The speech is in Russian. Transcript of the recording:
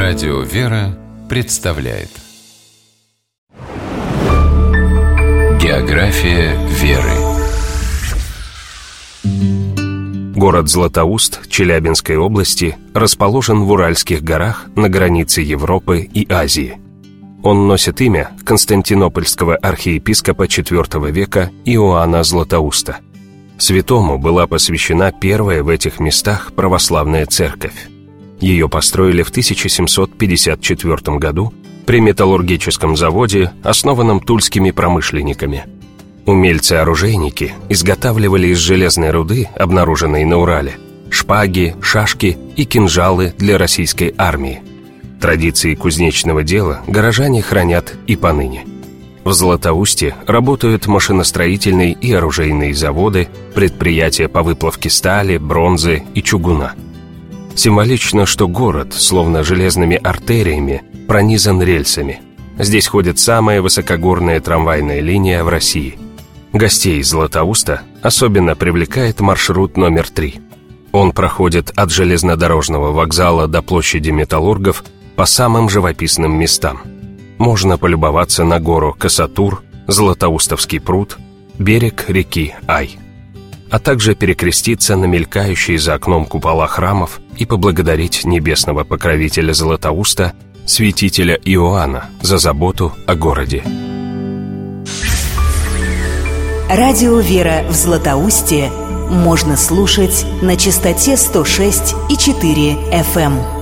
Радио «Вера» представляет География веры. Город Златоуст Челябинской области расположен в Уральских горах на границе Европы и Азии. Он носит имя константинопольского архиепископа IV века Иоанна Златоуста. Святому была посвящена первая в этих местах православная церковь. Ее построили в 1754 году при металлургическом заводе, основанном тульскими промышленниками. Умельцы-оружейники изготавливали из железной руды, обнаруженной на Урале, шпаги, шашки и кинжалы для российской армии. Традиции кузнечного дела горожане хранят и поныне. В Златоусте работают машиностроительные и оружейные заводы, предприятия по выплавке стали, бронзы и чугуна. Символично, что город, словно железными артериями, пронизан рельсами. Здесь ходит самая высокогорная трамвайная линия в России. Гостей Златоуста особенно привлекает маршрут номер 3. Он проходит от железнодорожного вокзала до площади Металлургов по самым живописным местам. Можно полюбоваться на гору Касатур, Златоустовский пруд, берег реки Ай, а также перекреститься на мелькающие за окном купола храмов и поблагодарить небесного покровителя Златоуста, святителя Иоанна, за заботу о городе. Радио «Вера» в Златоусте можно слушать на частоте 106,4 FM.